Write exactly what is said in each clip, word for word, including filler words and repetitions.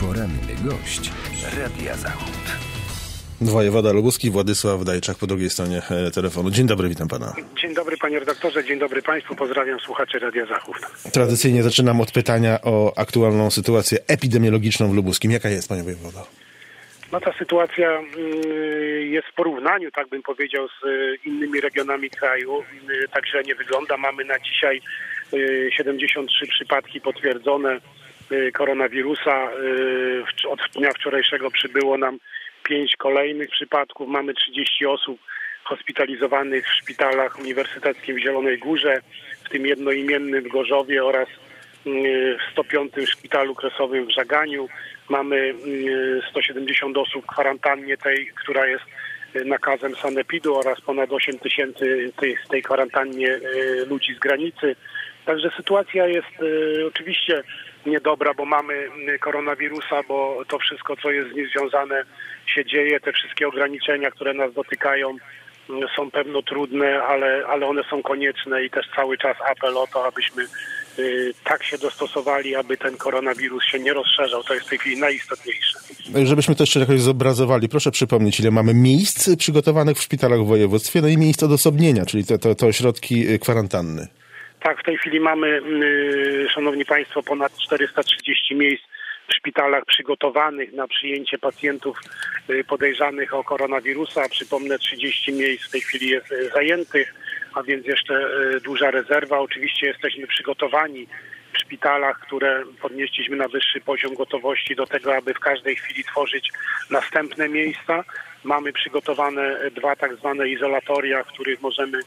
Poranny gość Radia Zachód. Wojewoda lubuski Władysław Dajczak po drugiej stronie telefonu. Dzień dobry, witam pana. Dzień dobry panie redaktorze, dzień dobry państwu, pozdrawiam słuchaczy Radia Zachód. Tradycyjnie zaczynam od pytania o aktualną sytuację epidemiologiczną w Lubuskim. Jaka jest, panie wojewodo? No ta sytuacja jest w porównaniu, tak bym powiedział, z innymi regionami kraju, także nie wygląda. Mamy na dzisiaj siedemdziesiąt trzy przypadki potwierdzone koronawirusa. Od dnia wczorajszego przybyło nam pięć kolejnych przypadków. Mamy trzydzieści osób hospitalizowanych w szpitalach uniwersyteckim w Zielonej Górze, w tym jednoimiennym w Gorzowie oraz w sto piątym szpitalu kresowym w Żaganiu. Mamy sto siedemdziesiąt osób w kwarantannie tej, która jest nakazem sanepidu oraz ponad osiem tysięcy tej, z tej kwarantannie ludzi z granicy. Także sytuacja jest oczywiście niedobra, bo mamy koronawirusa, bo to wszystko, co jest z nim związane, się dzieje. Te wszystkie ograniczenia, które nas dotykają, są pewno trudne, ale, ale one są konieczne i też cały czas apel o to, abyśmy y, tak się dostosowali, aby ten koronawirus się nie rozszerzał. To jest w tej chwili najistotniejsze. Żebyśmy to jeszcze jakoś zobrazowali, proszę przypomnieć, ile mamy miejsc przygotowanych w szpitalach w województwie, no i miejsc odosobnienia, czyli te, te, te ośrodki kwarantanny. Tak, w tej chwili mamy, y, szanowni państwo, ponad czterysta trzydzieści miejsc w szpitalach przygotowanych na przyjęcie pacjentów podejrzanych o koronawirusa. Przypomnę, trzydzieści miejsc w tej chwili jest zajętych, a więc jeszcze duża rezerwa. Oczywiście jesteśmy przygotowani w szpitalach, które podnieśliśmy na wyższy poziom gotowości do tego, aby w każdej chwili tworzyć następne miejsca. Mamy przygotowane dwa tak zwane izolatoria, w których możemy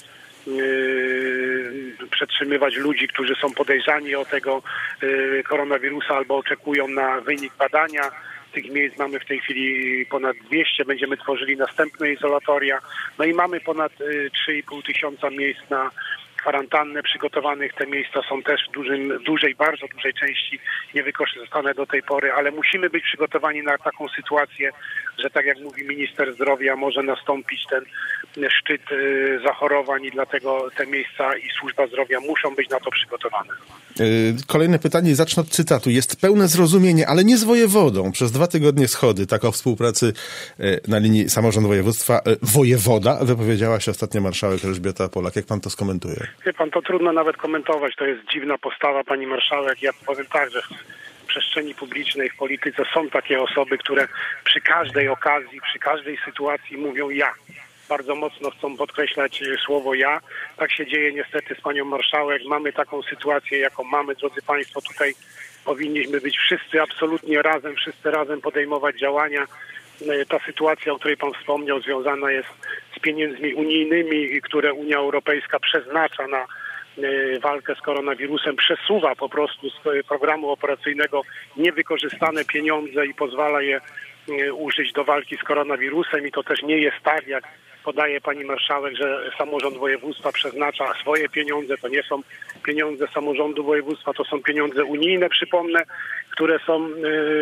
Yy, przetrzymywać ludzi, którzy są podejrzani o tego yy, koronawirusa albo oczekują na wynik badania. Tych miejsc mamy w tej chwili ponad dwieście, będziemy tworzyli następne izolatoria. No i mamy ponad yy, trzy i pół tysiąca miejsc na kwarantannę przygotowanych. Te miejsca są też w dużym, dużej, bardzo dużej części niewykorzystane do tej pory, ale musimy być przygotowani na taką sytuację, że tak jak mówi minister zdrowia, może nastąpić ten szczyt y, zachorowań i dlatego te miejsca i służba zdrowia muszą być na to przygotowane. Kolejne pytanie, zacznę od cytatu. Jest pełne zrozumienie, ale nie z wojewodą. Przez dwa tygodnie schody, tak o współpracy na linii samorząd województwa. Wojewoda, wypowiedziała się ostatnio marszałek Elżbieta Polak. Jak pan to skomentuje? Wie pan, to trudno nawet komentować. To jest dziwna postawa pani marszałek. Ja powiem tak, że w przestrzeni publicznej, w polityce są takie osoby, które przy każdej okazji, przy każdej sytuacji mówią ja. Bardzo mocno chcą podkreślać słowo ja. Tak się dzieje niestety z panią marszałek. Mamy taką sytuację, jaką mamy. Drodzy państwo, tutaj powinniśmy być wszyscy absolutnie razem, wszyscy razem podejmować działania. Ta sytuacja, o której pan wspomniał, związana jest z pieniędzmi unijnymi, które Unia Europejska przeznacza na walkę z koronawirusem, przesuwa po prostu z programu operacyjnego niewykorzystane pieniądze i pozwala je użyć do walki z koronawirusem i to też nie jest tak, jak podaje pani marszałek, że samorząd województwa przeznacza swoje pieniądze. To nie są pieniądze samorządu województwa, to są pieniądze unijne, przypomnę, które są,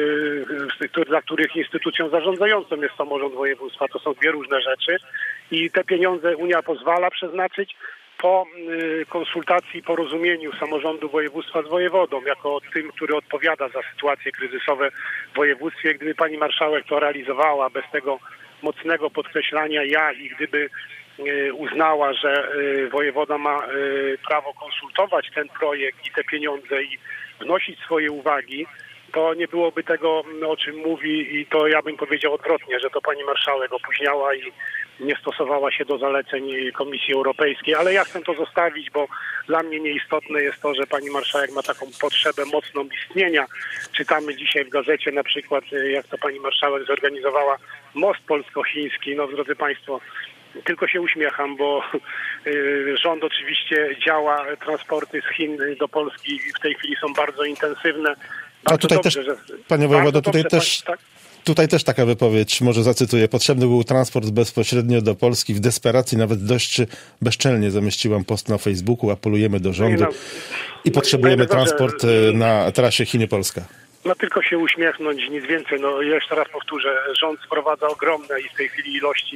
yy, dla których instytucją zarządzającą jest samorząd województwa. To są dwie różne rzeczy i te pieniądze Unia pozwala przeznaczyć po y, konsultacji, porozumieniu samorządu województwa z wojewodą, jako tym, który odpowiada za sytuacje kryzysowe w województwie. Gdyby pani marszałek to realizowała bez tego mocnego podkreślania ja i gdyby y, uznała, że y, wojewoda ma y, prawo konsultować ten projekt i te pieniądze i wnosić swoje uwagi, to nie byłoby tego, o czym mówi i to ja bym powiedział odwrotnie, że to pani marszałek opóźniała i nie stosowała się do zaleceń Komisji Europejskiej, ale ja chcę to zostawić, bo dla mnie nieistotne jest to, że pani marszałek ma taką potrzebę mocną istnienia. Czytamy dzisiaj w gazecie na przykład, jak to pani marszałek zorganizowała most polsko-chiński. No drodzy państwo, tylko się uśmiecham, bo y, rząd oczywiście działa, transporty z Chin do Polski w tej chwili są bardzo intensywne. Bardzo A tutaj dobrze, też, że, panie wojewodo, tutaj dobrze, też... tak? Tutaj też taka wypowiedź, może zacytuję. Potrzebny był transport bezpośrednio do Polski. W desperacji, nawet dość bezczelnie zamieściłam post na Facebooku. Apelujemy do rządu no, i potrzebujemy no, transport że, na trasie Chiny-Polska. No tylko się uśmiechnąć, nic więcej. No jeszcze raz powtórzę, rząd sprowadza ogromne i w tej chwili ilości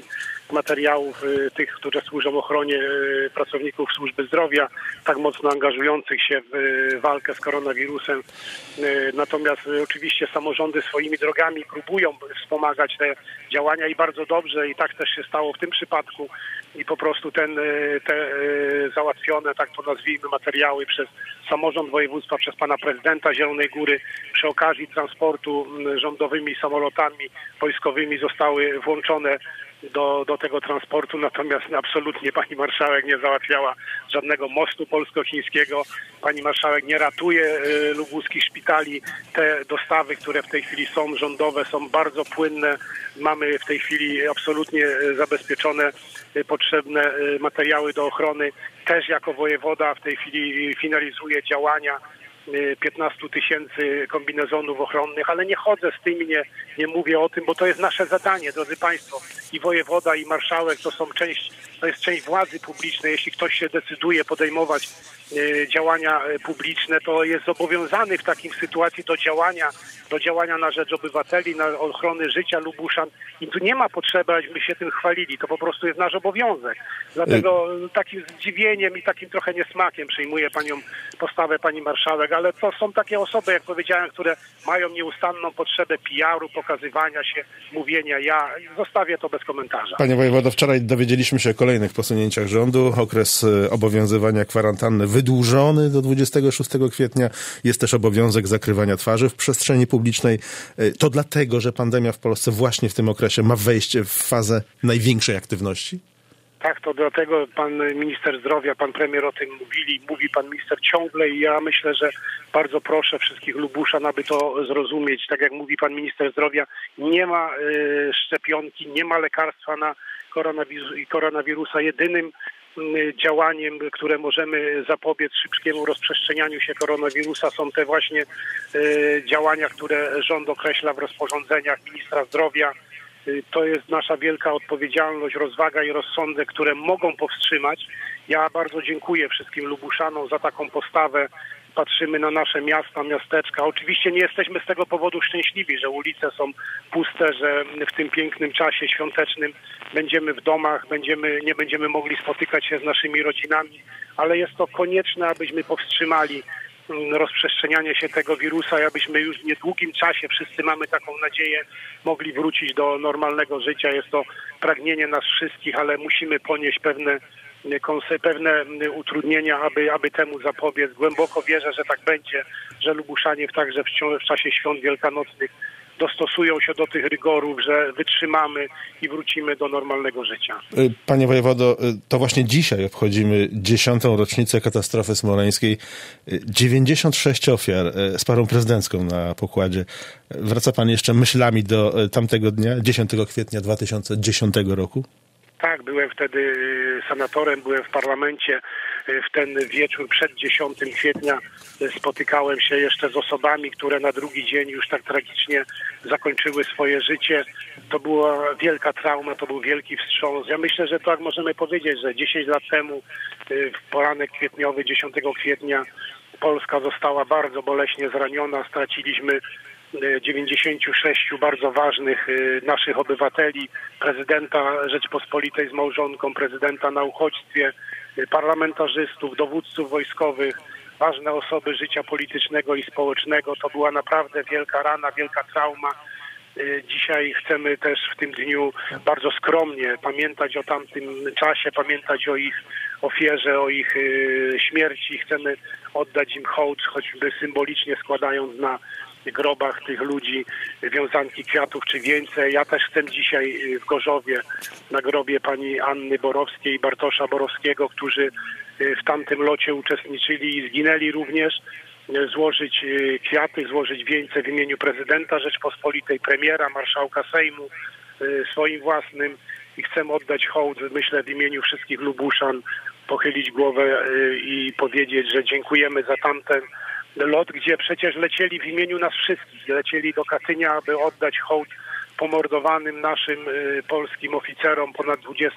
materiałów tych, które służą ochronie pracowników służby zdrowia, tak mocno angażujących się w walkę z koronawirusem. Natomiast oczywiście samorządy swoimi drogami próbują wspomagać te działania i bardzo dobrze, i tak też się stało w tym przypadku. I po prostu ten, te załatwione, tak to nazwijmy, materiały przez samorząd województwa, przez pana prezydenta Zielonej Góry przy okazji transportu rządowymi samolotami wojskowymi zostały włączone do, do tego transportu, natomiast absolutnie pani marszałek nie załatwiała żadnego mostu polsko-chińskiego. Pani marszałek nie ratuje y, lubuskich szpitali. Te dostawy, które w tej chwili są rządowe, są bardzo płynne. Mamy w tej chwili absolutnie y, zabezpieczone y, potrzebne y, materiały do ochrony. Też jako wojewoda w tej chwili finalizuję działania piętnaście tysięcy kombinezonów ochronnych, ale nie chodzę z tym i nie, nie mówię o tym, bo to jest nasze zadanie, drodzy Państwo. I wojewoda, i marszałek to są część, to jest część władzy publicznej. Jeśli ktoś się decyduje podejmować y, działania publiczne, to jest zobowiązany w takiej sytuacji do działania, do działania na rzecz obywateli, na ochrony życia Lubuszan. I tu nie ma potrzeby, abyśmy się tym chwalili. To po prostu jest nasz obowiązek. Dlatego takim zdziwieniem i takim trochę niesmakiem przyjmuję panią postawę pani marszałek, ale to są takie osoby, jak powiedziałem, które mają nieustanną potrzebę P R u, pokazywania się, mówienia ja. Zostawię to bez komentarza. Panie wojewodo, wczoraj dowiedzieliśmy się o kolejnych posunięciach rządu. Okres obowiązywania kwarantanny wydłużony do dwudziestego szóstego kwietnia. Jest też obowiązek zakrywania twarzy w przestrzeni publicznej. To dlatego, że pandemia w Polsce właśnie w tym okresie ma wejść w fazę największej aktywności? Tak, to dlatego pan minister zdrowia, pan premier o tym mówili, mówi pan minister ciągle i ja myślę, że bardzo proszę wszystkich Lubuszan, aby to zrozumieć. Tak jak mówi pan minister zdrowia, nie ma y, szczepionki, nie ma lekarstwa na koronawirus, koronawirusa. Jedynym y, działaniem, które możemy zapobiec szybkiemu rozprzestrzenianiu się koronawirusa, są te właśnie y, działania, które rząd określa w rozporządzeniach ministra zdrowia. To jest nasza wielka odpowiedzialność, rozwaga i rozsądek, które mogą powstrzymać. Ja bardzo dziękuję wszystkim Lubuszanom za taką postawę. Patrzymy na nasze miasta, miasteczka. Oczywiście nie jesteśmy z tego powodu szczęśliwi, że ulice są puste, że w tym pięknym czasie świątecznym będziemy w domach, będziemy, nie będziemy mogli spotykać się z naszymi rodzinami, ale jest to konieczne, abyśmy powstrzymali rozprzestrzenianie się tego wirusa i abyśmy już w niedługim czasie, wszyscy mamy taką nadzieję, mogli wrócić do normalnego życia. Jest to pragnienie nas wszystkich, ale musimy ponieść pewne, pewne utrudnienia, aby, aby temu zapobiec. Głęboko wierzę, że tak będzie, że Lubuszanie także w, w czasie świąt wielkanocnych dostosują się do tych rygorów, że wytrzymamy i wrócimy do normalnego życia. Panie wojewodo, to właśnie dzisiaj obchodzimy dziesiątą rocznicę katastrofy smoleńskiej. dziewięćdziesiąt sześć ofiar z parą prezydencką na pokładzie. Wraca pan jeszcze myślami do tamtego dnia, dziesiątego kwietnia dwa tysiące dziesiątego roku? Tak, byłem wtedy senatorem, byłem w parlamencie. W ten wieczór przed dziesiątego kwietnia spotykałem się jeszcze z osobami, które na drugi dzień już tak tragicznie zakończyły swoje życie. To była wielka trauma, to był wielki wstrząs. Ja myślę, że tak możemy powiedzieć, że dziesięć lat temu, w poranek kwietniowy, dziesiątego kwietnia, Polska została bardzo boleśnie zraniona. Straciliśmy dziewięćdziesięciu sześciu bardzo ważnych naszych obywateli, prezydenta Rzeczpospolitej z małżonką, prezydenta na uchodźstwie, parlamentarzystów, dowódców wojskowych, ważne osoby życia politycznego i społecznego. To była naprawdę wielka rana, wielka trauma. Dzisiaj chcemy też w tym dniu bardzo skromnie pamiętać o tamtym czasie, pamiętać o ich ofierze, o ich śmierci. Chcemy oddać im hołd, choćby symbolicznie składając na grobach tych ludzi wiązanki kwiatów czy wieńce. Ja też chcę dzisiaj w Gorzowie na grobie pani Anny Borowskiej i Bartosza Borowskiego, którzy w tamtym locie uczestniczyli i zginęli również, złożyć kwiaty, złożyć wieńce w imieniu prezydenta Rzeczpospolitej, premiera, marszałka Sejmu, swoim własnym i chcę oddać hołd, myślę, w imieniu wszystkich Lubuszan, pochylić głowę i powiedzieć, że dziękujemy za tamten lot, gdzie przecież lecieli w imieniu nas wszystkich, lecieli do Katynia, aby oddać hołd pomordowanym naszym y, polskim oficerom, ponad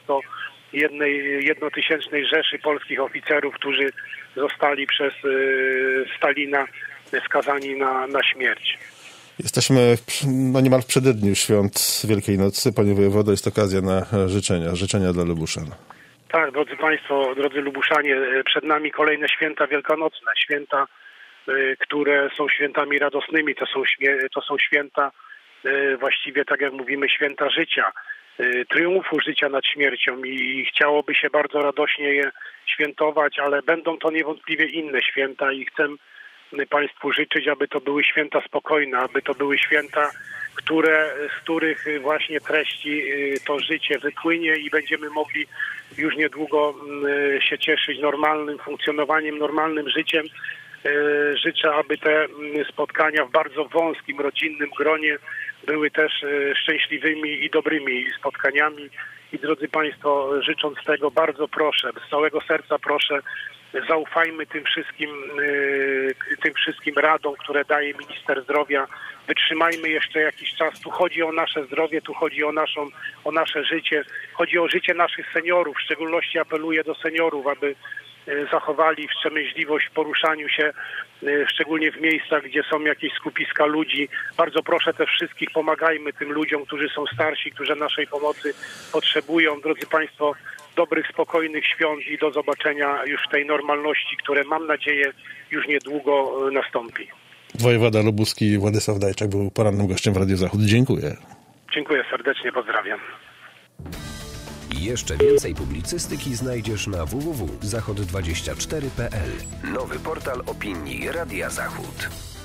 dwudziestojednotysięcznej rzeszy polskich oficerów, którzy zostali przez y, Stalina skazani na, na śmierć. Jesteśmy w, no niemal w przededniu świąt Wielkiej Nocy. Panie wojewodo, jest okazja na życzenia. Życzenia dla Lubuszan. Tak, drodzy Państwo, drodzy Lubuszanie, przed nami kolejne święta wielkanocne. Święta, które są świętami radosnymi. To są, to są święta, właściwie tak jak mówimy, święta życia. Triumfu życia nad śmiercią i chciałoby się bardzo radośnie je świętować, ale będą to niewątpliwie inne święta i chcę Państwu życzyć, aby to były święta spokojne, aby to były święta, które, z których właśnie treści to życie wypłynie i będziemy mogli już niedługo się cieszyć normalnym funkcjonowaniem, normalnym życiem. Życzę, aby te spotkania w bardzo wąskim, rodzinnym gronie były też szczęśliwymi i dobrymi spotkaniami. I drodzy Państwo, życząc tego, bardzo proszę, z całego serca proszę, zaufajmy tym wszystkim, tym wszystkim radom, które daje minister zdrowia. Wytrzymajmy jeszcze jakiś czas. Tu chodzi o nasze zdrowie, tu chodzi o, naszą, o nasze życie. Chodzi o życie naszych seniorów. W szczególności apeluję do seniorów, aby zachowali wstrzemięźliwość w poruszaniu się, szczególnie w miejscach, gdzie są jakieś skupiska ludzi. Bardzo proszę też wszystkich, pomagajmy tym ludziom, którzy są starsi, którzy naszej pomocy potrzebują. Drodzy Państwo, dobrych, spokojnych świąt i do zobaczenia już w tej normalności, które mam nadzieję już niedługo nastąpi. Wojewoda lubuski Władysław Dajczak był porannym gościem w Radiu Zachód. Dziękuję. Dziękuję serdecznie, pozdrawiam. Jeszcze więcej publicystyki znajdziesz na w w w kropka zachod dwadzieścia cztery kropka p l. Nowy portal opinii Radia Zachód.